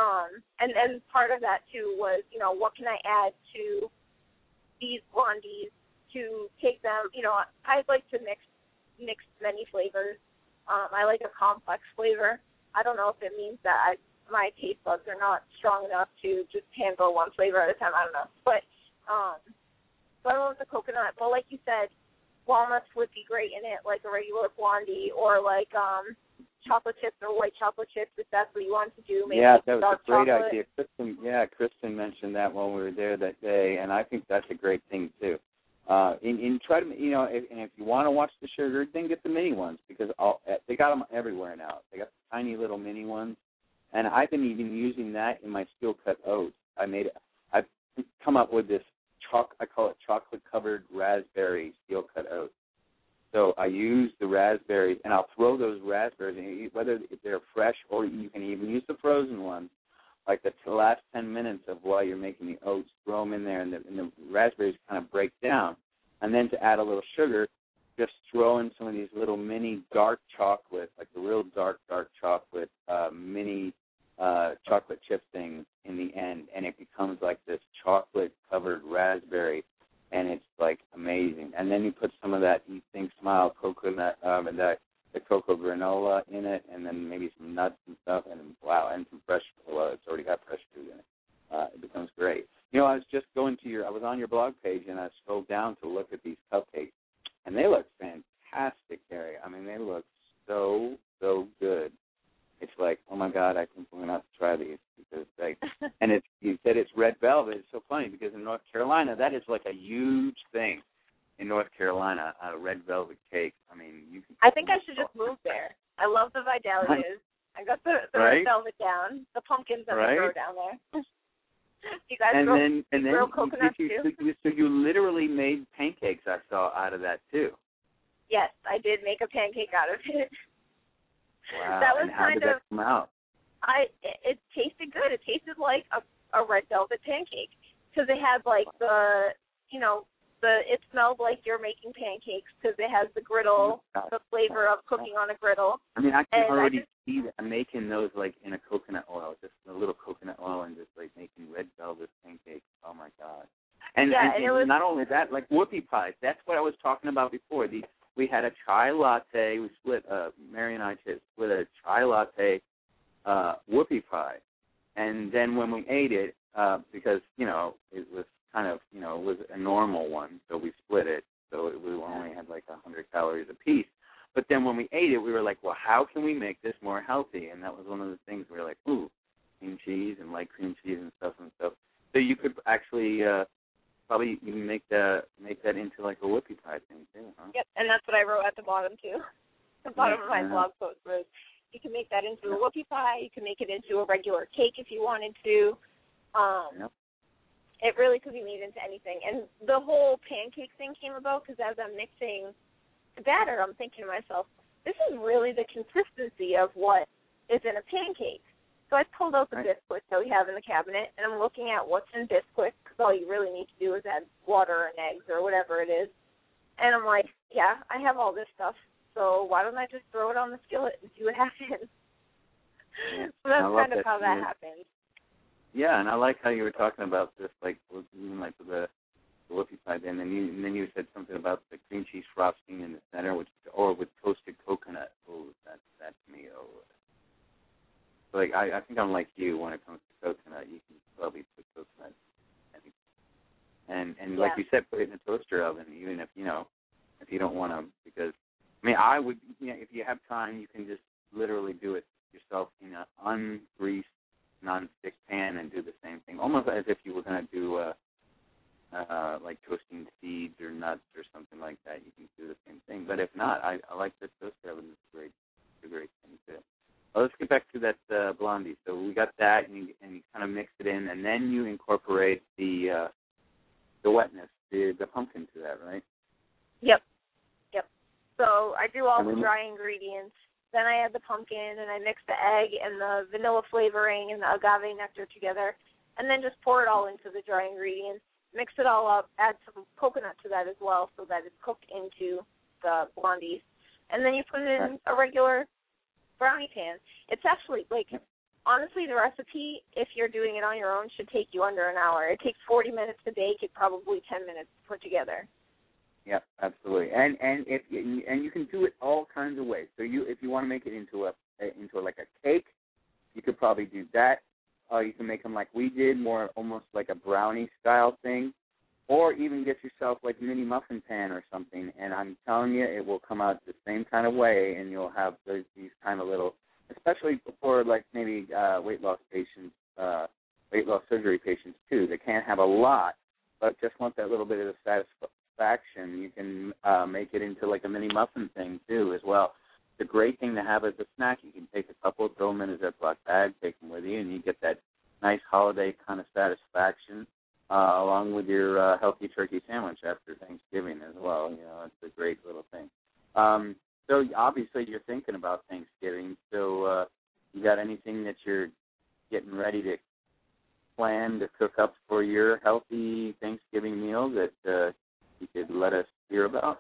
part of that too was, what can I add to these blondies to take them? I like to mix many flavors. I like a complex flavor. I don't know if it means that my taste buds are not strong enough to just handle one flavor at a time. I don't know. But so I love the coconut. But like you said, walnuts would be great in it, like a regular blondie, or like chocolate chips or white chocolate chips, if that's what you want to do. Maybe that was a great chocolate idea. Kristen mentioned that when we were there that day, and I think that's a great thing too. Try to, if you want to watch the sugar, then get the mini ones, because they got them everywhere now. They got the tiny little mini ones, and I've been even using that in my steel cut oats. I've come up with this I call it chocolate covered raspberry steel cut oats. So I use the raspberries, and I'll throw those raspberries in, whether they're fresh or you can even use the frozen ones. Like the last 10 minutes of while you're making the oats, throw them in there, and the raspberries kind of break down. And then to add a little sugar, just throw in some of these little mini dark chocolate, like the real dark chocolate, mini chocolate chip things in the end, and it becomes like this chocolate-covered raspberry, and it's like amazing. And then you put some of that Eat Think Smile coconut, and the cocoa granola in it, and then maybe some nuts and stuff, and wow, and some fresh, well, it's already got fresh food in it. It becomes great. I was just I was on your blog page, and I scrolled down to look at these cupcakes, and they look fantastic, Carrie. I mean, they look so good. It's like, oh my God, I think we're gonna have to try these, because and you said it's red velvet. It's so funny because in North Carolina, that is like a huge thing. In North Carolina, red velvet cake. I mean, you can. I think I should just move there. I love the Vidalias. I got the red velvet down, the pumpkins that they grow down there. You guys grow coconuts too? So you literally made pancakes, I saw, out of that too. Yes, I did make a pancake out of it. Wow. That was and how did that come out? It tasted good. It tasted like a red velvet pancake, because it had like it smelled like you're making pancakes, because it has the griddle, the flavor of cooking on a griddle. I mean, I can already see that I'm making those like in a coconut oil, just a little coconut oil, and just like making red velvet pancakes. Oh my God! And it was not only that, like whoopie pies. That's what I was talking about before. We had a chai latte. We split, Mary and I split a chai latte whoopie pie. And then when we ate it, because, it was kind of, it was a normal one, so we split it. So we only had like 100 calories apiece. But then when we ate it, we were like, well, how can we make this more healthy? And that was one of the things we were like, ooh, cream cheese and light cream cheese and stuff. So you could actually probably even make that into like a whoopie pie thing too, huh? Yep, and that's what I wrote at the bottom too. The bottom of my blog post was, you can make that into a whoopie pie. You can make it into a regular cake if you wanted to. It really could be made into anything. And the whole pancake thing came about because as I'm mixing the batter, I'm thinking to myself, this is really the consistency of what is in a pancake. So I pulled out the Bisquick that we have in the cabinet, and I'm looking at what's in Bisquick, because all you really need to do is add water and eggs or whatever it is. And I'm like, yeah, I have all this stuff, so why don't I just throw it on the skillet and see what happens? So that's kind of how that happened. Yeah, and I like how you were talking about this, like with the whoopie pie, and then you said something about the cream cheese frosting in the center, or with toasted coconut. Oh, that's me. Oh. Like I think I'm like you when it comes to coconut. You can probably put coconut, and like you said, put it in a toaster oven, even if you don't want to. Because I would, if you have time, you can just literally do it yourself in an ungreased non-stick pan and do the same thing, almost as if you were going to do like toasting seeds or nuts or something like that. You can do the same thing. But if not, I like the toaster oven. It's a great thing too. Well, let's get back to that blondie. So we got that, and you kind of mix it in, and then you incorporate the wetness, the pumpkin to that, right? Yep. So I do all the dry ingredients. Then I add the pumpkin, and I mix the egg and the vanilla flavoring and the agave nectar together, and then just pour it all into the dry ingredients, mix it all up, add some coconut to that as well so that it's cooked into the blondies, and then you put it in a regular brownie pan. It's actually, like, honestly, the recipe, if you're doing it on your own, should take you under an hour. It takes 40 minutes to bake. It probably 10 minutes to put together. Yep, absolutely. And you can do it all kinds of ways. So if you want to make it into like a cake, you could probably do that. You can make them like we did, more almost like a brownie style thing, or even get yourself like a mini muffin pan or something. And I'm telling you, it will come out the same kind of way, and you'll have these kind of little, especially for like maybe weight loss patients, weight loss surgery patients too. They can't have a lot, but just want that little bit of satisfaction. You can make it into like a mini muffin thing too as well. It's a great thing to have as a snack. You can take a couple, throw them in a Ziploc bag, take them with you, and you get that nice holiday kind of satisfaction along with your healthy turkey sandwich after Thanksgiving as well. You know, it's a great little thing. So obviously you're thinking about Thanksgiving. So you got anything that you're getting ready to plan to cook up for your healthy Thanksgiving meal that you could let us hear about?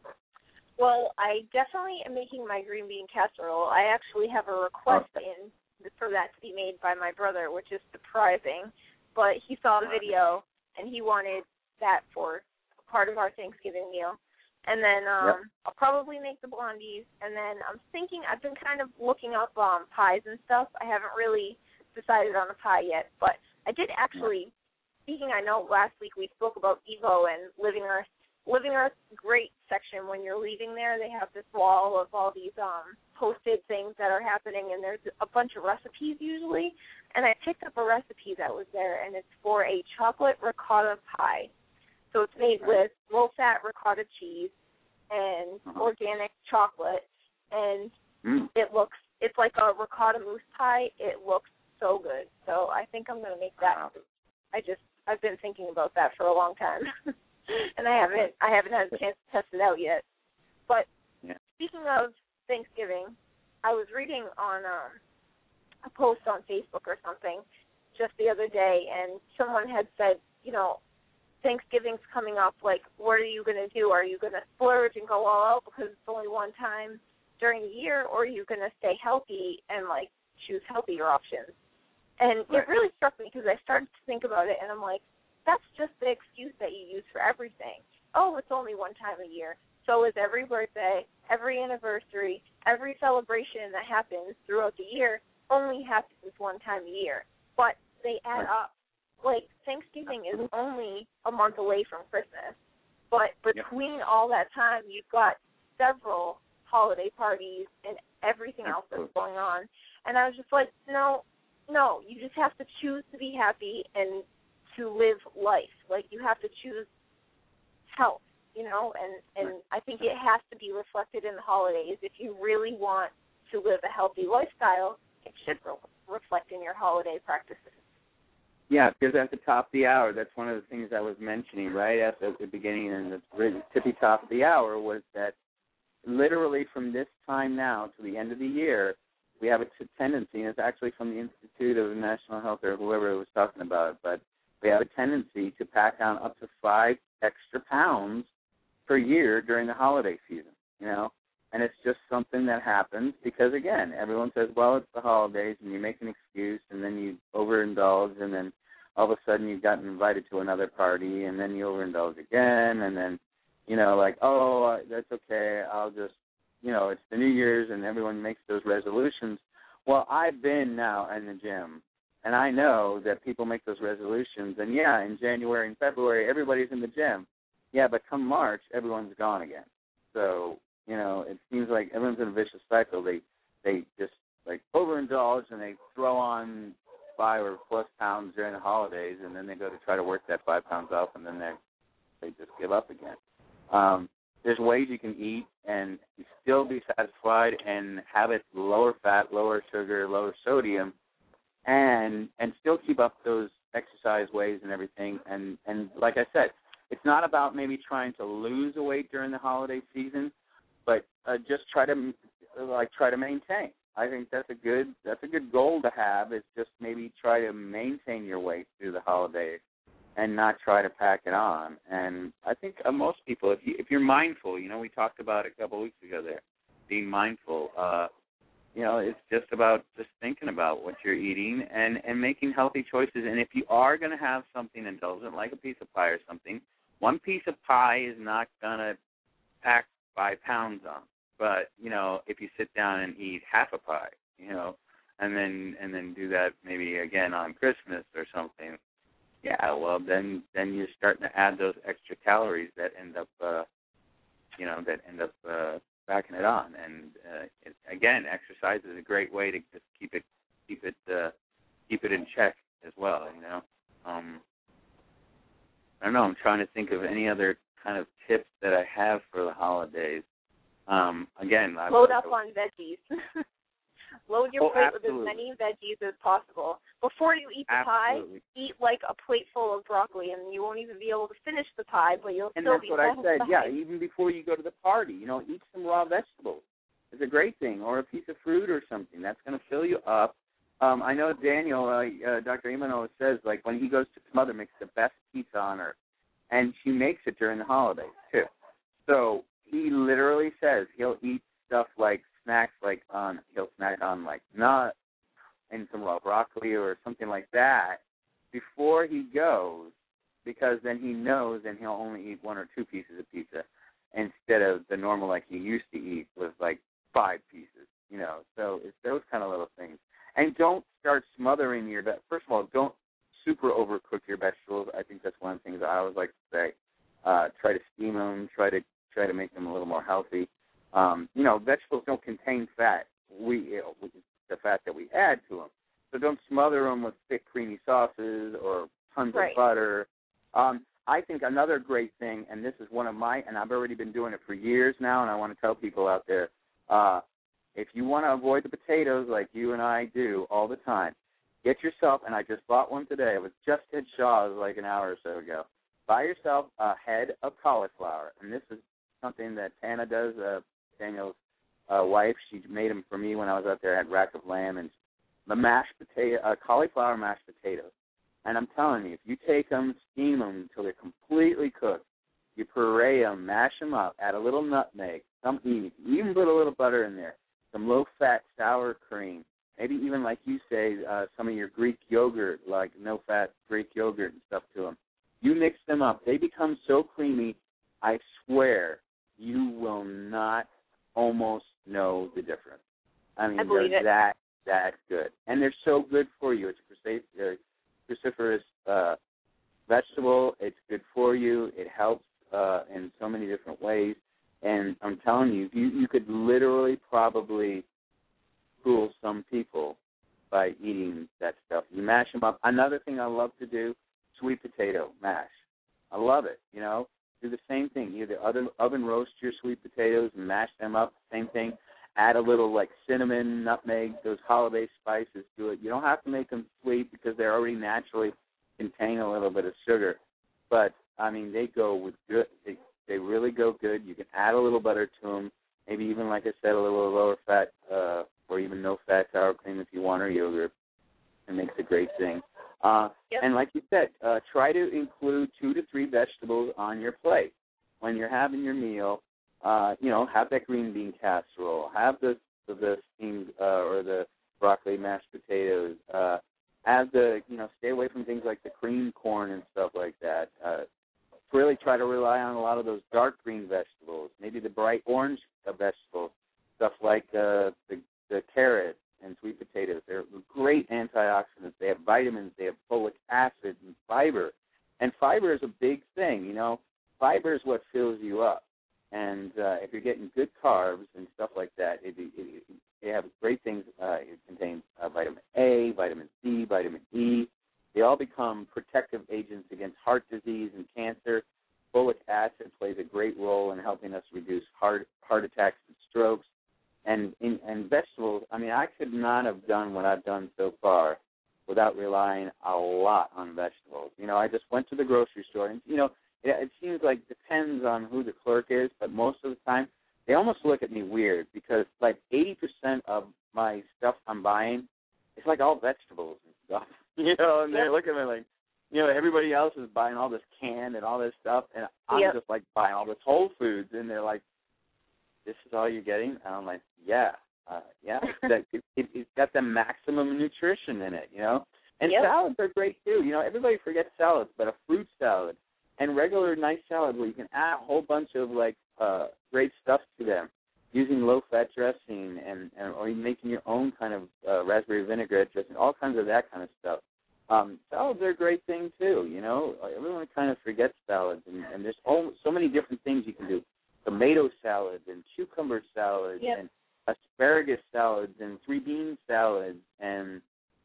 Well, I definitely am making my green bean casserole. I actually have a request in for that to be made by my brother, which is surprising. But he saw the video, and he wanted that for part of our Thanksgiving meal. And then I'll probably make the blondies. And then I'm thinking, I've been kind of looking up pies and stuff. I haven't really decided on a pie yet. But I did actually, speaking, I know last week we spoke about Evo and Living Earth. Living Earth, great section. When you're leaving there, they have this wall of all these posted things that are happening, and there's a bunch of recipes usually. And I picked up a recipe that was there, and it's for a chocolate ricotta pie. So it's made with low-fat ricotta cheese and organic chocolate, and it's like a ricotta mousse pie. It looks so good. So I think I'm going to make that. I've been thinking about that for a long time. And I haven't had a chance to test it out yet. But speaking of Thanksgiving, I was reading on a post on Facebook or something just the other day, and someone had said, you know, Thanksgiving's coming up. Like, what are you going to do? Are you going to splurge and go all out because it's only one time during the year, or are you going to stay healthy and, like, choose healthier options? And it really struck me because I started to think about it, and I'm like, that's just the excuse that you use for everything. Oh, it's only one time a year. So is every birthday, every anniversary, every celebration that happens throughout the year only happens one time a year. But they add up. Like, Thanksgiving is only a month away from Christmas. But between all that time, you've got several holiday parties and everything else that's going on. And I was just like, no, you just have to choose to be happy and to live life. Like, you have to choose health, you know, and I think it has to be reflected in the holidays. If you really want to live a healthy lifestyle, it should reflect in your holiday practices. Yeah, because at the top of the hour, that's one of the things I was mentioning right at the beginning and the tippy top of the hour was that literally from this time now to the end of the year, we have a tendency, and it's actually from the Institute of National Health or whoever was talking about it, but we have a tendency to pack on up to 5 extra pounds per year during the holiday season, you know. And it's just something that happens because, again, everyone says, well, it's the holidays, and you make an excuse, and then you overindulge, and then all of a sudden you've gotten invited to another party, and then you overindulge again, and then, you know, like, oh, that's okay, I'll just, you know, it's the New Year's, and everyone makes those resolutions. Well, I've been now in the gym, and I know that people make those resolutions, and, in January and February, everybody's in the gym. Yeah, but come March, everyone's gone again. So, you know, it seems like everyone's in a vicious cycle. They just, like, overindulge, and they throw on 5 or plus pounds during the holidays, and then they go to try to work that 5 pounds off, and then they just give up again. There's ways you can eat and still be satisfied and have it lower fat, lower sugar, lower sodium, and still keep up those exercise ways and everything. And like I said, it's not about maybe trying to lose the weight during the holiday season, but just try to maintain. I think that's a good goal to have, is just maybe try to maintain your weight through the holidays and not try to pack it on. And I think most people, if you're mindful, you know, we talked about it a couple of weeks ago there, being mindful. It's just about just thinking about what you're eating and making healthy choices. And if you are going to have something indulgent, like a piece of pie or something, one piece of pie is not going to pack 5 pounds on. But, if you sit down and eat half a pie, and then do that maybe again on Christmas or something, yeah, well, then you're starting to add those extra calories that end up, backing it on. And again, exercise is a great way to just keep it in check as well. I don't know. I'm trying to think of any other kind of tips that I have for the holidays. Again, load up on veggies. Load your plate absolutely. with as many veggies as possible. Before you eat the pie, eat like a plate full of broccoli, and you won't even be able to finish the pie, but you'll still be full. And that's what I said. Yeah, even before you go to the party, eat some raw vegetables. It's a great thing, or a piece of fruit or something. That's going to fill you up. I know Daniel, Dr. Imano says, like, when he goes to his mother, makes the best pizza on earth, and she makes it during the holidays too. So he literally says he'll eat stuff like snacks, he'll snack on like nuts and some raw broccoli or something like that before he goes, because then he knows and he'll only eat 1 or 2 pieces of pizza instead of the normal like he used to eat with like 5 pieces, So it's those kind of little things. And don't start smothering your first of all, don't super overcook your vegetables. I think that's one of the things I always like to say. Try to steam them, try to make them a little more healthy. Vegetables don't contain fat. The fat that we add to them. So don't smother them with thick, creamy sauces or tons of butter. I think another great thing, and this is one of and I've already been doing it for years now, and I want to tell people out there, if you want to avoid the potatoes like you and I do all the time, get yourself, and I just bought one today. It was just at Shaw's like an hour or so ago. Buy yourself a head of cauliflower, and this is something that Tana does, Daniel's wife. She made them for me when I was out there at Rack of Lamb, and the cauliflower mashed potatoes. And I'm telling you, if you take them, steam them until they're completely cooked, you puree them, mash them up, add a little nutmeg, even put a little butter in there, some low-fat sour cream, maybe even, like you say, some of your Greek yogurt, like no-fat Greek yogurt and stuff to them. You mix them up. They become so creamy, I swear you will not almost know the difference. I mean, they're that good. And they're so good for you. It's a cruciferous vegetable. It's good for you. It helps in so many different ways. And I'm telling you, you could literally probably fool some people by eating that stuff. You mash them up. Another thing I love to do, sweet potato mash. I love it, Do the same thing. Either oven roast your sweet potatoes and mash them up, same thing. Add a little like cinnamon, nutmeg, those holiday spices to it. You don't have to make them sweet because they already naturally contain a little bit of sugar. But, I mean, they go with good. They really go good. You can add a little butter to them, maybe even, like I said, a little lower fat or even no-fat sour cream if you want, or yogurt. It makes a great thing. And like you said, try to include 2 to 3 vegetables on your plate. When you're having your meal, have that green bean casserole, have the steamed or the broccoli mashed potatoes, stay away from things like the cream corn and stuff like that. Really try to rely on a lot of those dark green vegetables, maybe the bright orange vegetables, stuff like the carrot and sweet potatoes. They're great antioxidants. They have vitamins. They have folic acid and fiber. And fiber is a big thing, Fiber is what fills you up. And if you're getting good carbs and stuff like that, they have great things. It contains vitamin A, vitamin C, vitamin E. They all become protective agents against heart disease and cancer. Folic acid plays a great role in helping us reduce heart attacks and strokes. And vegetables, I mean, I could not have done what I've done so far without relying a lot on vegetables. I just went to the grocery store, and, it seems like it depends on who the clerk is, but most of the time they almost look at me weird because, like, 80% of my stuff I'm buying, it's like all vegetables and stuff, and they're looking at me like, everybody else is buying all this canned and all this stuff, and I'm just, like, buying all this Whole Foods, and they're like, this is all you're getting? And I'm like, yeah. It's got the maximum nutrition in it, you know. And salads are great too. You know, everybody forgets salads, but a fruit salad and regular nice salad where you can add a whole bunch of like great stuff to them, using low-fat dressing or making your own kind of raspberry vinaigrette dressing, all kinds of that kind of stuff. Salads are a great thing too. You know, everyone kind of forgets salads, and there's so many different things you can do. Tomato salads and cucumber salads and asparagus salads and 3-bean salads and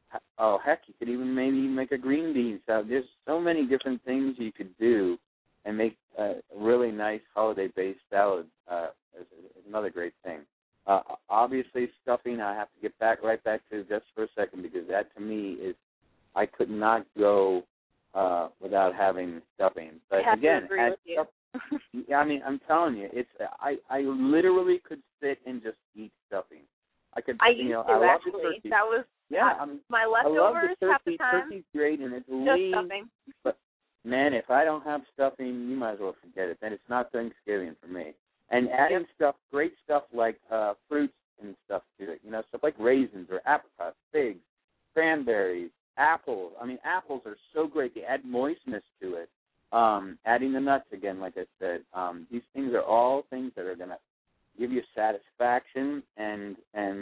you could even maybe make a green bean salad. There's so many different things you could do and make a really nice holiday-based salad is another great thing. Obviously, stuffing, I have to get right back to just for a second, because that to me is, I could not go without having stuffing. But I have again, to agree with you. I mean, I'm telling you, I literally could sit and just eat stuffing. I used to I love actually. the turkey. That was my leftovers. I love the half turkey. the time. Turkey's great, and it's just lean. Stuffing. But man, if I don't have stuffing, you might as well forget it. Then it's not Thanksgiving for me. And adding great stuff like fruits and stuff to it. You know, stuff like raisins or apricots, figs, cranberries, apples. I mean, apples are so great. They add moistness to it. Adding the nuts again, like I said. These things are all things that are going to give you satisfaction, and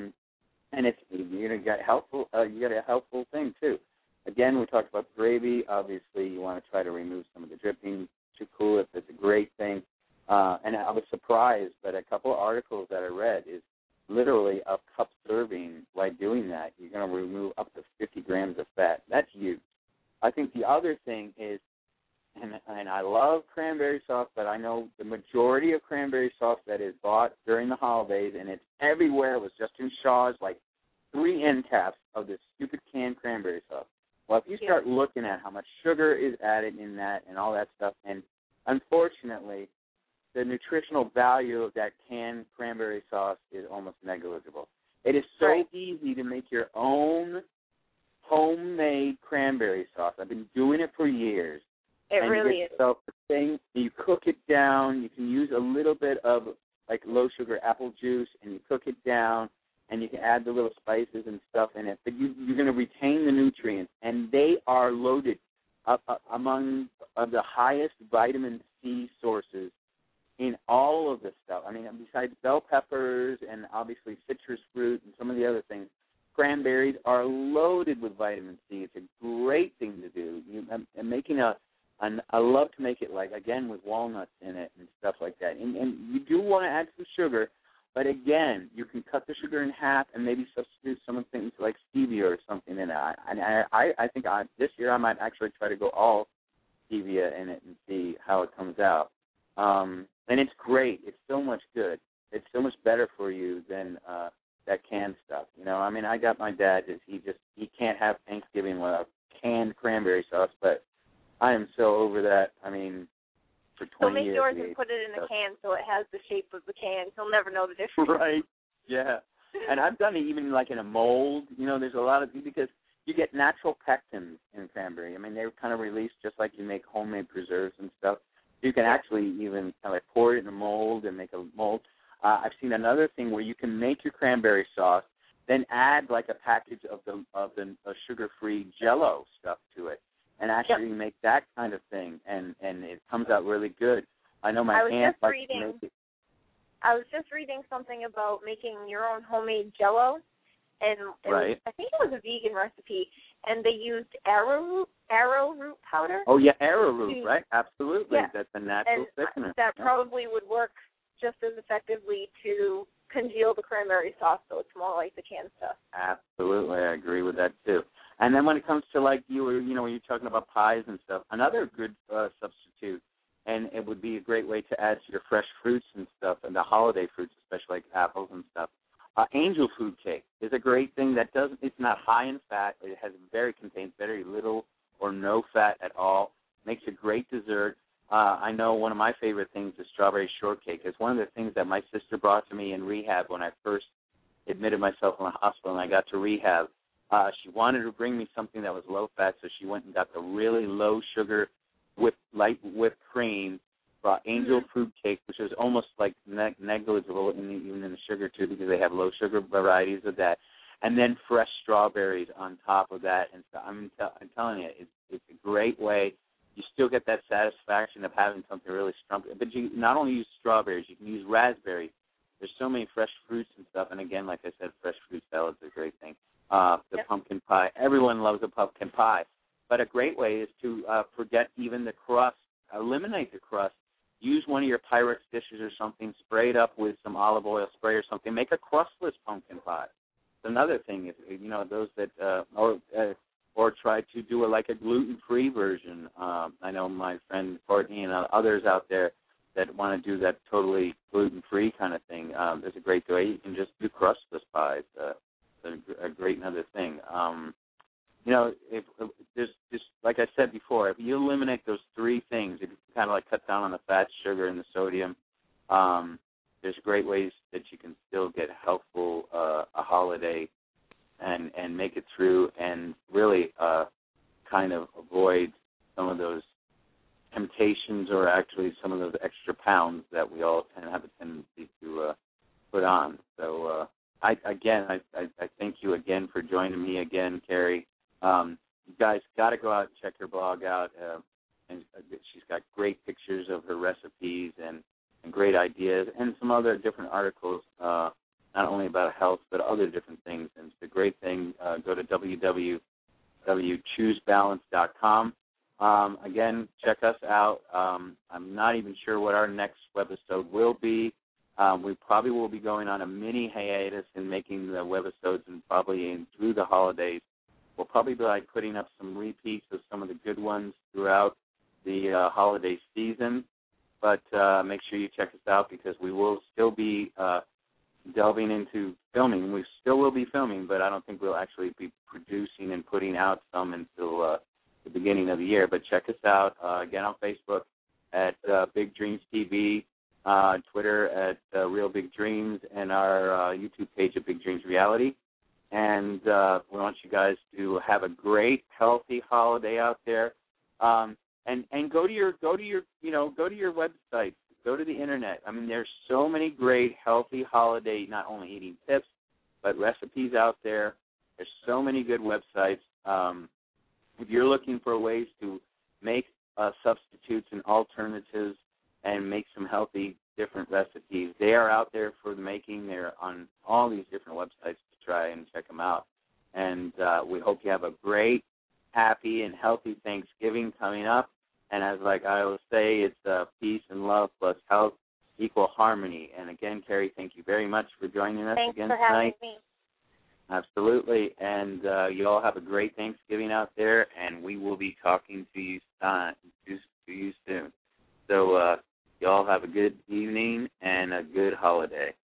it's you got helpful. You got a helpful thing too. Again, we talked about gravy. Obviously, you want to try to remove some of the dripping to cool it. That's a great thing. And I was surprised that a couple of articles that I read is literally a cup serving. By doing that, you're going to remove up to 50 grams of fat. That's huge. I think the other thing is, and I love cranberry sauce, but I know the majority of cranberry sauce that is bought during the holidays, and it's everywhere, was just in Shaw's, like 3 end caps of this stupid canned cranberry sauce. Well, if you start looking at how much sugar is added in that and all that stuff, and unfortunately, the nutritional value of that canned cranberry sauce is almost negligible. It is so easy to make your own homemade cranberry sauce. I've been doing it for years. It really is. So you cook it down. You can use a little bit of like low sugar apple juice, and you cook it down, and you can add the little spices and stuff in it. But you're going to retain the nutrients, and they are loaded among the highest vitamin C sources in all of this stuff. I mean, besides bell peppers and obviously citrus fruit and some of the other things, cranberries are loaded with vitamin C. It's a great thing to do. I'm making I love to make it, like, again, with walnuts in it and stuff like that. And you do want to add some sugar, but, again, you can cut the sugar in half and maybe substitute some of the things like stevia or something in it. I think this year I might actually try to go all stevia in it and see how it comes out. And it's great. It's so much good. It's so much better for you than that canned stuff. You know, I mean, I got my dad. He can't have Thanksgiving without canned cranberry sauce, but I am so over that. I mean, for 20 years. So make yours and put it in a can so it has the shape of the can. He'll never know the difference. Right. Yeah. And I've done it even like in a mold. You know, there's a lot of, because you get natural pectins in cranberry. I mean, they're kind of released just like you make homemade preserves and stuff. You can actually even kind of like pour it in a mold and make a mold. I've seen another thing where you can make your cranberry sauce, then add like a package of the sugar-free Jell-O stuff to it, and actually make that kind of thing, and it comes out really good. I know my aunt likes to make it. I was just reading something about making your own homemade Jell-O, and I think it was a vegan recipe, and they used arrowroot powder. Oh, yeah, arrowroot, right? Absolutely. Yeah. That's a natural thickener. That probably would work just as effectively to congeal the cranberry sauce so it's more like the canned stuff. Absolutely. I agree with that, too. And then when it comes to, like, when you're talking about pies and stuff, another good substitute, and it would be a great way to add to your fresh fruits and stuff, and the holiday fruits, especially like apples and stuff. Angel food cake is a great thing that it's not high in fat. It contains very little or no fat at all. Makes a great dessert. I know one of my favorite things is strawberry shortcake. It's one of the things that my sister brought to me in rehab when I first admitted myself in the hospital and I got to rehab. She wanted to bring me something that was low fat, so she went and got the really low sugar light whipped cream angel fruit cake, which is almost like negligible even in the sugar too, because they have low sugar varieties of that, and then fresh strawberries on top of that. And so I'm telling you, it's a great way. You still get that satisfaction of having something really strong, but you not only use strawberries, you can use raspberries. There's so many fresh fruits and stuff, and again, like I said, fresh fruit salad's a great thing. Pumpkin pie, everyone loves a pumpkin pie, but a great way is to forget even the crust, eliminate the crust. Use one of your Pyrex dishes or something, spray it up with some olive oil spray or something. Make a crustless pumpkin pie. It's another thing, if those that or try to do a gluten-free version. I know my friend Courtney and others out there that want to do that totally gluten-free kind of thing. There's a great way. You can just do crustless pies. A great another thing. If just like I said before, if you eliminate those three things, if you kind of cut down on the fat, sugar, and the sodium, there's great ways that you can still get helpful a holiday and make it through, and really kind of avoid some of those temptations, or actually some of those extra pounds that we all have a tendency to put on. So I thank you again for joining me again, Carrie. You guys got to go out and check her blog out. And she's got great pictures of her recipes and great ideas, and some other different articles, not only about health, but other different things. And it's a great thing. Go to www.choosebalance.com. Again, check us out. I'm not even sure what our next webisode will be. We probably will be going on a mini hiatus and making the webisodes, and probably through the holidays. We'll probably be putting up some repeats of some of the good ones throughout the holiday season. But make sure you check us out, because we will still be delving into filming. We still will be filming, but I don't think we'll actually be producing and putting out some until the beginning of the year. But check us out, again, on Facebook at Big Dreams TV, Twitter at Real Big Dreams, and our YouTube page at Big Dreams Reality. And we want you guys to have a great, healthy holiday out there. And go to your website, go to the internet. I mean, there's so many great, healthy holiday, not only eating tips, but recipes out there. There's so many good websites. If you're looking for ways to make substitutes and alternatives and make some healthy, different recipes, they are out there for the making. They're on all these different websites to try and check them out. And we hope you have a great, happy, and healthy Thanksgiving coming up. And as I always say, it's peace and love plus health equal harmony. And again, Carrie, thank you very much for joining us again tonight. Thanks for having me. Absolutely. And you all have a great Thanksgiving out there, and we will be talking to you soon. So you all have a good evening and a good holiday.